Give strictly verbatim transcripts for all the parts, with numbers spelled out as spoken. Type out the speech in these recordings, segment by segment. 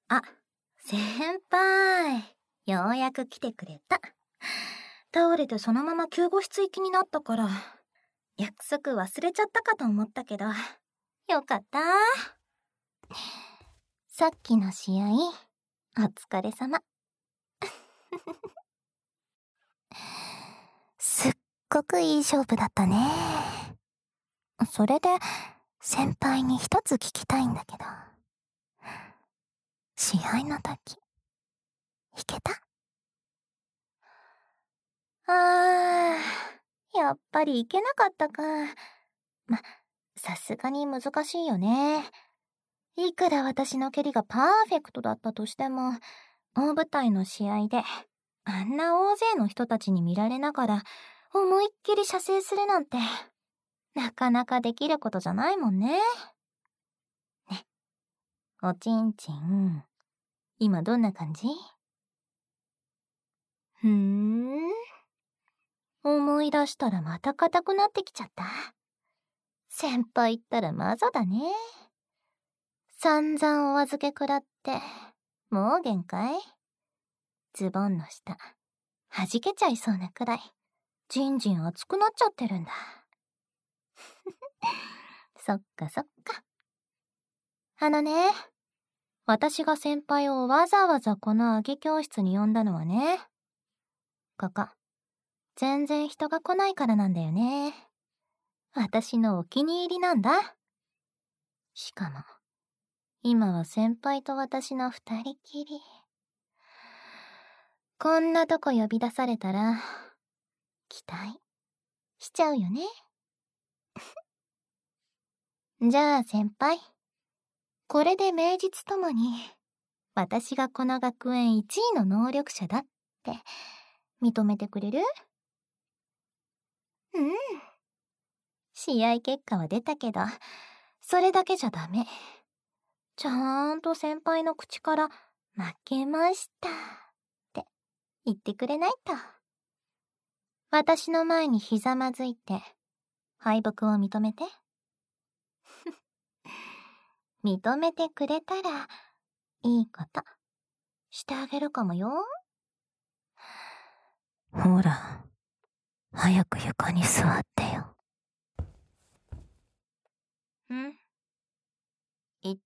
あ、先輩。ようやく来てくれた。倒れてそのまま救護室行きになったから、約束忘れちゃったかと思ったけど、よかった。さっきの試合、お疲れ様。すっごくいい勝負だったね。それで、先輩に一つ聞きたいんだけど。試合の時、弾けた？あー、やっぱりいけなかったか。ま、さすがに難しいよね。いくら私の蹴りがパーフェクトだったとしても、大舞台の試合で、あんな大勢の人たちに見られながら、思いっきり射精するなんて、なかなかできることじゃないもんね。ね。おちんちん、今どんな感じ？ふーん。思い出したらまた硬くなってきちゃった。先輩ったらマゾだね。散々お預け食らって、もう限界？ズボンの下、弾けちゃいそうなくらい、じんじん熱くなっちゃってるんだ。そっかそっか。あのね、私が先輩をわざわざこの揚げ教室に呼んだのはね、ここ、全然人が来ないからなんだよね。私のお気に入りなんだ。しかも、今は先輩と私の二人きり。こんなとこ呼び出されたら、期待しちゃうよね。じゃあ先輩、これで名実ともに、私がこの学園一位の能力者だって認めてくれる？うん。試合結果は出たけど、それだけじゃダメ。ちゃんと先輩の口から負けましたって言ってくれないと。私の前にひざまずいて敗北を認めて。認めてくれたらいいことしてあげるかもよ。ほら、早く床に座ってよ。ん？言って。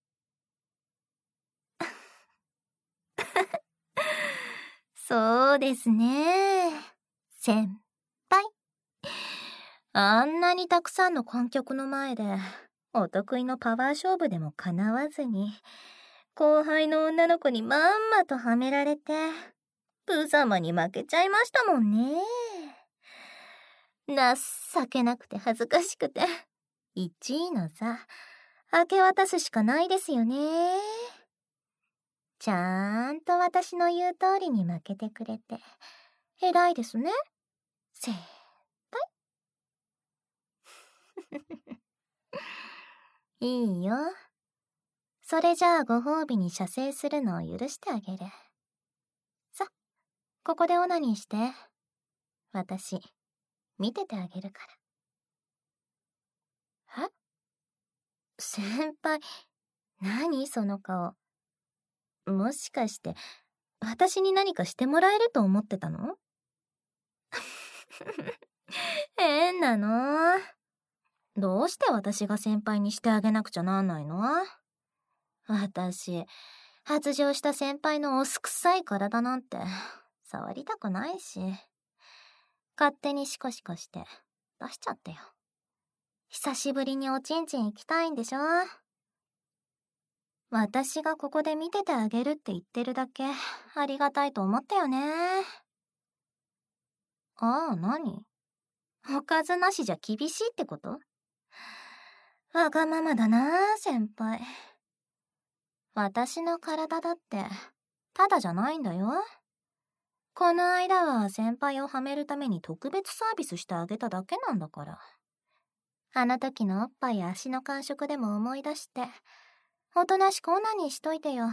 そうですね。先輩。あんなにたくさんの観客の前で、お得意のパワー勝負でも叶わずに、後輩の女の子にまんまとはめられて、ブサマに負けちゃいましたもんね。情けなくて恥ずかしくて、いちいの座、明け渡すしかないですよね。ちゃんと私の言う通りに負けてくれて、偉いですね、先輩。いいよ。それじゃあご褒美に射精するのを許してあげる。さ、ここでオナニーして。私、見ててあげるから。え？先輩、何その顔。もしかして、私に何かしてもらえると思ってたの？変なの。どうして私が先輩にしてあげなくちゃなんないの？私、発情した先輩のおすくさい体なんて、触りたくないし。勝手にシコシコして、出しちゃってよ。久しぶりにおちんちん行きたいんでしょ？私がここで見ててあげるって言ってるだけ、ありがたいと思ったよね。ああ、何？おかずなしじゃ厳しいってこと？わがままだな、先輩。私の体だって、ただじゃないんだよ。この間は先輩をはめるために特別サービスしてあげただけなんだから。あの時のおっぱいや足の感触でも思い出して、おとなしくオナニーしといてよ。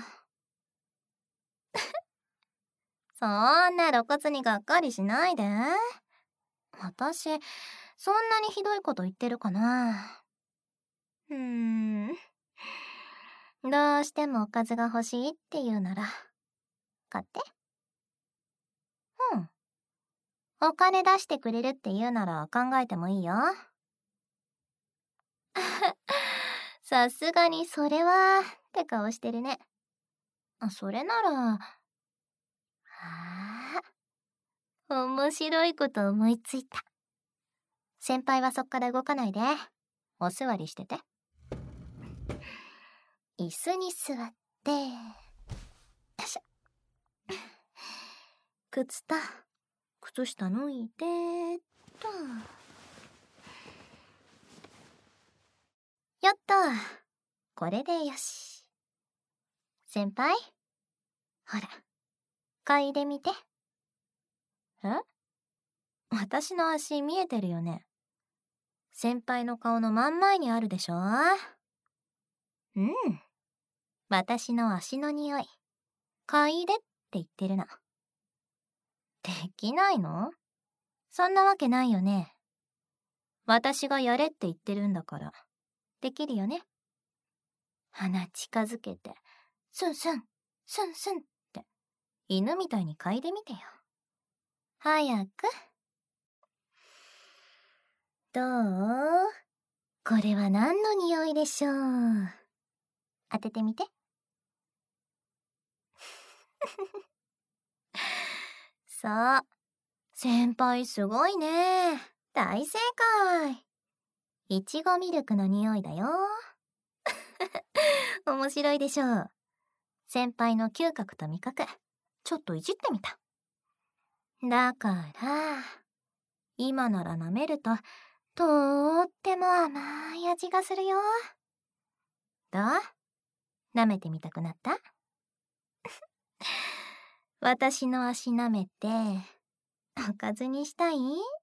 そんな露骨にがっかりしないで。私、そんなにひどいこと言ってるかな。うーん。どどうしてもおかずが欲しいって言うなら、買って。うん。お金出してくれるって言うなら考えてもいいよ。さすがにそれは、って顔してるね。それなら、はあ、面白いこと思いついた。先輩はそっから動かないで。お座りしてて。椅子に座って、よいしょ。靴と、靴下脱いで、と。やった。これでよし。先輩、ほら、嗅いでみて。え？私の足見えてるよね。先輩の顔の真ん前にあるでしょ？うん。私の足の匂い。嗅いでって言ってるの。できないの？そんなわけないよね。私がやれって言ってるんだから。できるよね。鼻近づけて、スンスン、スンスンって、犬みたいに嗅いでみてよ。早く。どう？これは何の匂いでしょう？当ててみて。そう。先輩すごいね。大正解。いちごミルクの匂いだよ。面白いでしょう。先輩の嗅覚と味覚、ちょっといじってみた。だから、今なら舐めると、とーっても甘い味がするよ。どう？舐めてみたくなった？私の足舐めて、おかずにしたい？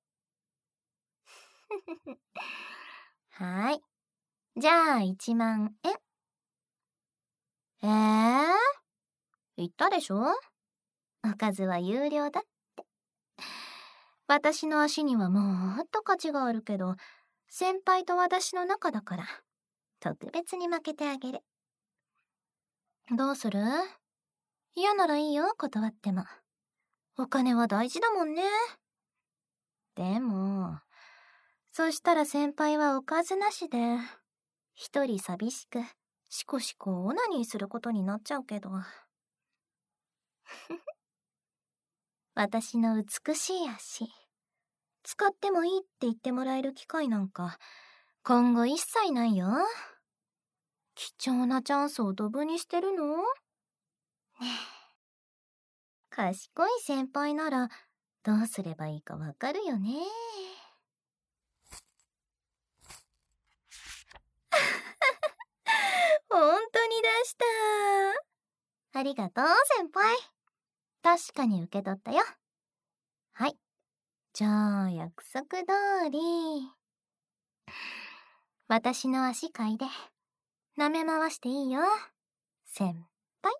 はい。じゃあいちまんえん。えー？言ったでしょ？おかずは有料だって。私の足にはもっと価値があるけど、先輩と私の仲だから、特別に負けてあげる。どうする？嫌ならいいよ、断っても。お金は大事だもんね。でも、そしたら先輩はおかずなしで、一人寂しく、しこしこオナニーすることになっちゃうけど。私の美しい足、使ってもいいって言ってもらえる機会なんか、今後一切ないよ。貴重なチャンスをドブにしてるの？ねえ。賢い先輩なら、どうすればいいかわかるよね。本当に出した。ありがとう、先輩。確かに受け取ったよ。はい。じゃあ、約束通り。私の足嗅いで、舐め回していいよ、先輩。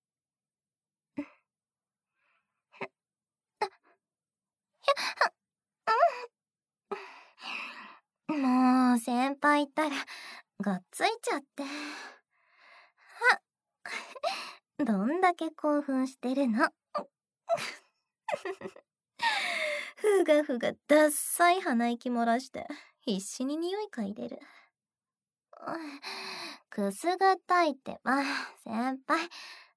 もう、先輩ったら、がっついちゃって。あ、どんだけ興奮してるの？ふがふがダッサい鼻息漏らして、必死に匂い嗅いでる。くすぐったいってば、先輩。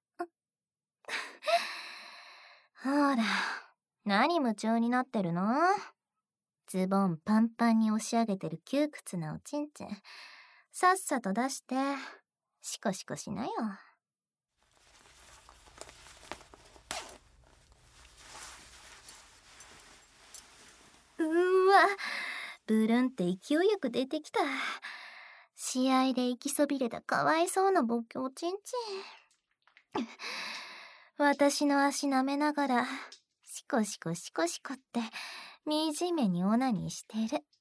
ほら、何夢中になってるの？ズボンパンパンに押し上げてる窮屈なおちんちん。さっさと出して、シコシコしなよ。うーわ、ブルンって勢いよく出てきた。試合で行きそびれたかわいそうなボケおちんちん。私の足舐めながら、シコシコシコシコって、惨めにオナニーしてる。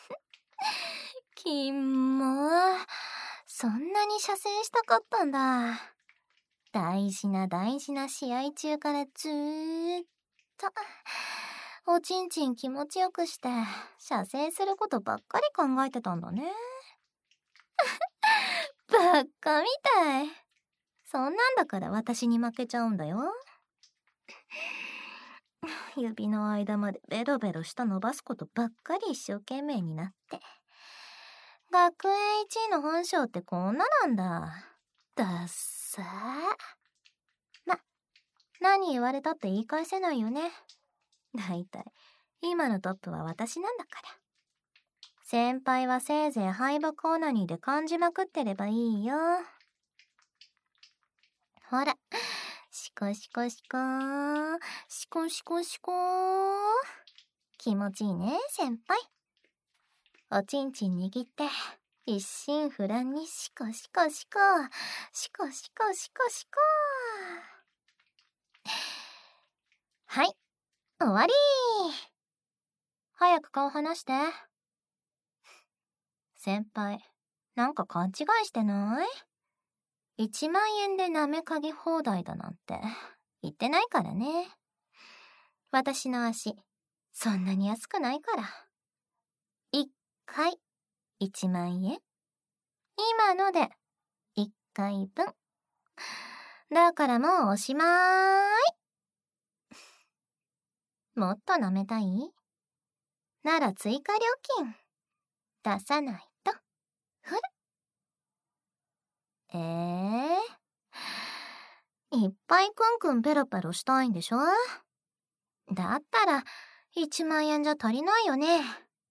きんもー。そんなに射精したかったんだ。大事な大事な試合中からずーっと、おちんちん気持ちよくして、射精することばっかり考えてたんだね。バッカみたい。 そんなんだから私に負けちゃうんだよ。指の間までベロベロ舌伸ばすことばっかり一生懸命になって。学園一位の本性ってこんななんだ。だっさー。ま、何言われたって言い返せないよね。だいたい今のトップは私なんだから。先輩はせいぜい敗北オナニーで感じまくってればいいよ。ほら、シコシコシコー、シコシコシコー。気持ちいいね、先輩。おちんちん握って、一心不乱にシコシコシコ、シコシコシコシコ。はい、終わりー。早く顔離して。先輩、なんか勘違いしてない？いちまんえんで舐めかぎ放題だなんて言ってないからね。私の足、そんなに安くないから。いっかいいちまんえん。今のでいっかいぶん。だからもうおしまーい。もっと舐めたい？なら追加料金出さないと。ほら。えー、いっぱいクンクンペロペロしたいんでしょ？だったらいちまんえんじゃ足りないよね。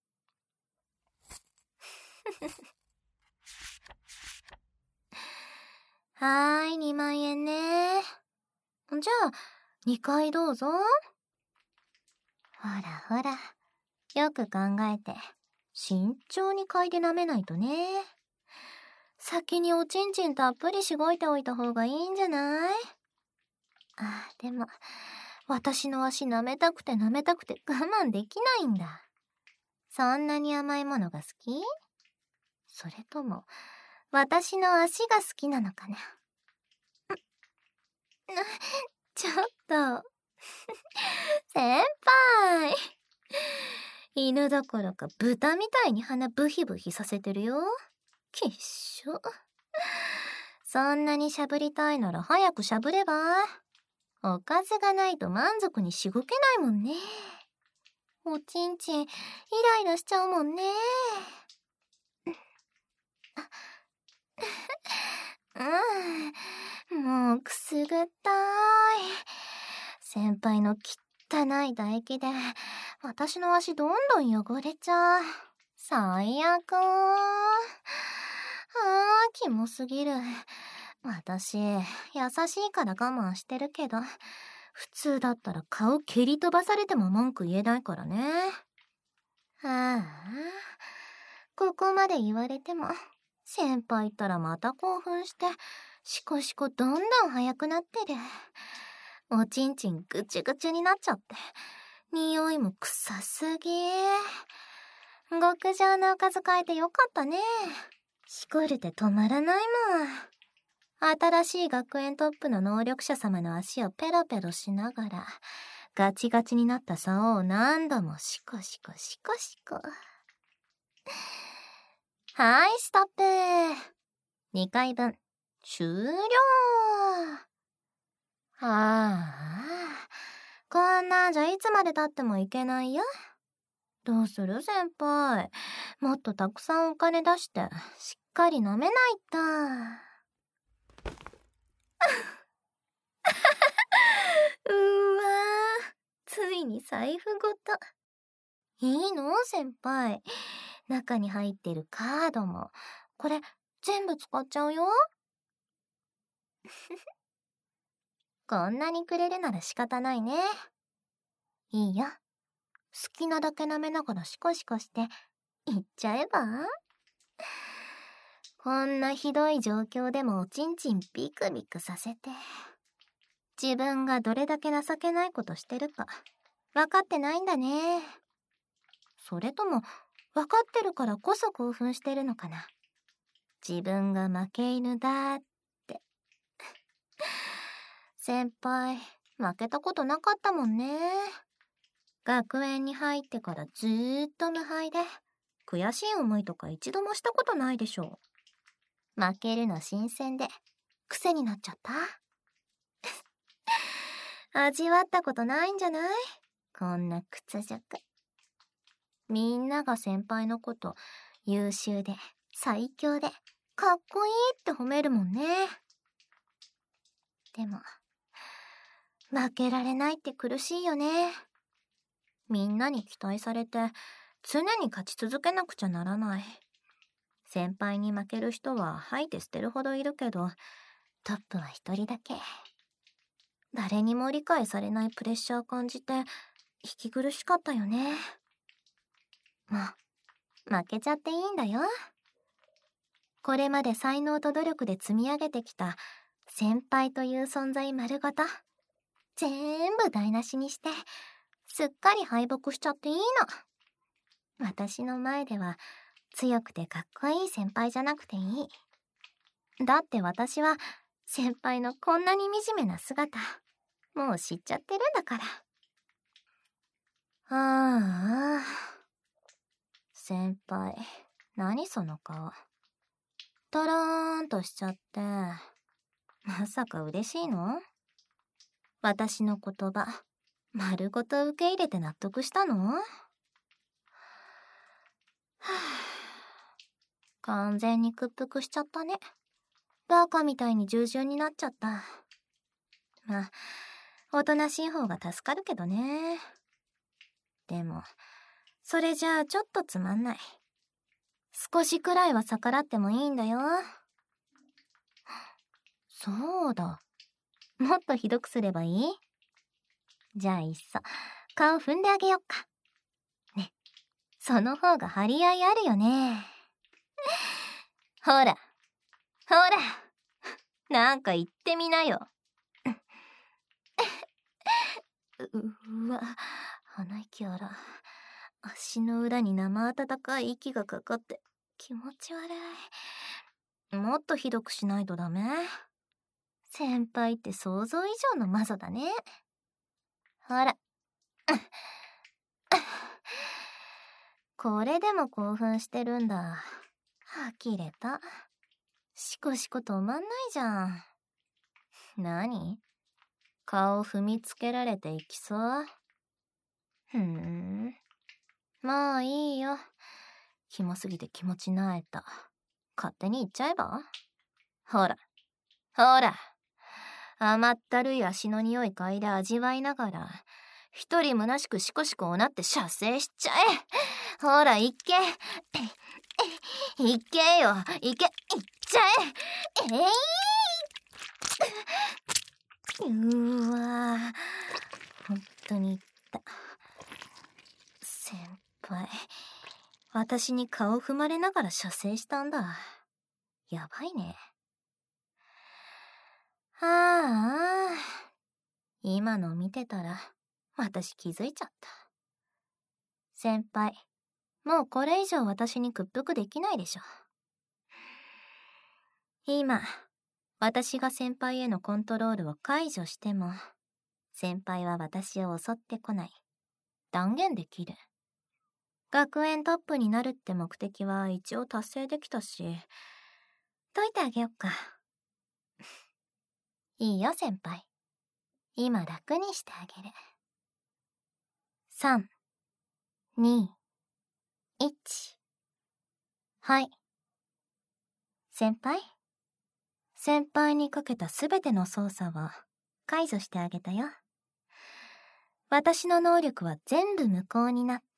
はーい、にまんえんね。じゃあにかいどうぞ。ほらほら、よく考えて慎重に嗅いで舐めないとね。先におちんちんたっぷりしごいておいた方がいいんじゃない？あ、でも私の足舐めたくて舐めたくて我慢できないんだ。そんなに甘いものが好き？それとも私の足が好きなのかな？ちょっと先輩、犬どころか豚みたいに鼻ブヒブヒさせてるよ。きっしょ。そんなにしゃぶりたいなら早くしゃぶれば。おかずがないと満足にしごけないもんね。おちんちんイライラしちゃうもんね。うん、もうくすぐったい。先輩の汚い唾液で私の足どんどん汚れちゃう。最悪。あー、キモすぎる。私優しいから我慢してるけど、普通だったら顔蹴り飛ばされても文句言えないからね。ああ、ここまで言われても先輩ったらまた興奮してシコシコどんどん速くなってる。おちんちんぐちゅぐちゅになっちゃって匂いも臭すぎ。極上のおかず変えてよかったね。しこるて止まらないもん。新しい学園トップの能力者様の足をペロペロしながらガチガチになった竿を何度もシコシコシコシコ。はい、ストップ。にかいぶん終了。はあ、こんなんじゃいつまで経ってもいけないよ。どうする先輩。もっとたくさんお金出してしっかり飲めないと。うーわー、ついに財布ごと。いいの先輩。中に入ってるカードもこれ全部使っちゃうよ。こんなにくれるなら仕方ないね。いいよ。好きなだけ舐めながらシコシコしていっちゃえば？こんなひどい状況でもおちんちんビクビクさせて、自分がどれだけ情けないことしてるか分かってないんだね。それとも分かってるからこそ興奮してるのかな。自分が負け犬だって。先輩、負けたことなかったもんね。学園に入ってからずーっと無敗で、悔しい思いとか一度もしたことないでしょう。負けるの新鮮で、 癖になっちゃった味わったことないんじゃない？こんな屈辱。みんなが先輩のこと優秀で最強でかっこいいって褒めるもんね。でも負けられないって苦しいよね。みんなに期待されて常に勝ち続けなくちゃならない。先輩に負ける人は吐いて捨てるほどいるけど、トップは一人だけ。誰にも理解されないプレッシャー感じて息苦しかったよね。もう負けちゃっていいんだよ。これまで才能と努力で積み上げてきた先輩という存在丸ごと全部台無しにしてすっかり敗北しちゃっていいの。私の前では強くてかっこいい先輩じゃなくていい。だって私は先輩のこんなに惨めな姿もう知っちゃってるんだから。ああ、先輩、何その顔。トローンとしちゃって。まさか嬉しいの？私の言葉、丸ごと受け入れて納得したの？はぁ、完全に屈服しちゃったね。バカみたいに従順になっちゃった。まあ、おとなしい方が助かるけどね。でも、それじゃあちょっとつまんない。少しくらいは逆らってもいいんだよ。そうだ。もっとひどくすればいい？じゃあいっそ、顔踏んであげよっか。ね、その方が張り合いあるよね。ほら、ほら、なんか言ってみなよ。う、うわ、鼻息荒。足の裏に生温かい息がかかって気持ち悪い。もっとひどくしないとダメ？先輩って想像以上のマゾだね。ほら。これでも興奮してるんだ。呆れた。シコシコ止まんないじゃん。何？顔踏みつけられていきそう？ふーん。もういいよ。キモすぎて気持ちなえた。勝手に言っちゃえば？ほら、ほら。甘ったるい足の匂い嗅いで味わいながら、一人虚しくシコシコおなって射精しちゃえ。ほら、いけ。いけよ。いけ、いっちゃえ。えい、うーわー。本当に言った。先輩、私に顔踏まれながら射精したんだ。やばいね。ああ、今の見てたら、私気づいちゃった。先輩、もうこれ以上私に屈服できないでしょ。今、私が先輩へのコントロールを解除しても、先輩は私を襲ってこない。断言できる。学園トップになるって目的は一応達成できたし、解いてあげよっか。いいよ、先輩。今楽にしてあげる。さん、に、いち。はい。先輩？先輩にかけたすべての操作を解除してあげたよ。私の能力は全部無効になった。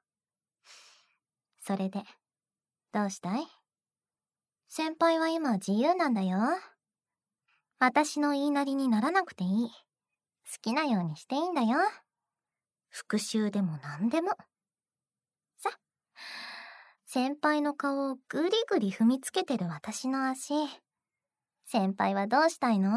それで、どうしたい？先輩は今自由なんだよ。私の言いなりにならなくていい。好きなようにしていいんだよ。復讐でも何でも。さ、先輩の顔をグリグリ踏みつけてる私の足。先輩はどうしたいの？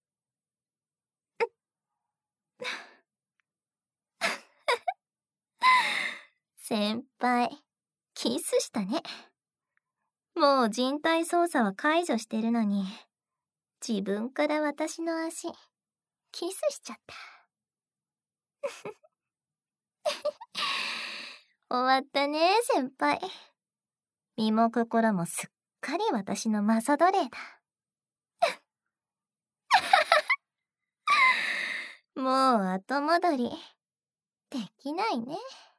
先輩、キスしたね。もう人体操作は解除してるのに、自分から私の足、キスしちゃった。終わったね、先輩。身も心もすっかり私のマサ奴隷だ。 もう後戻りできないね。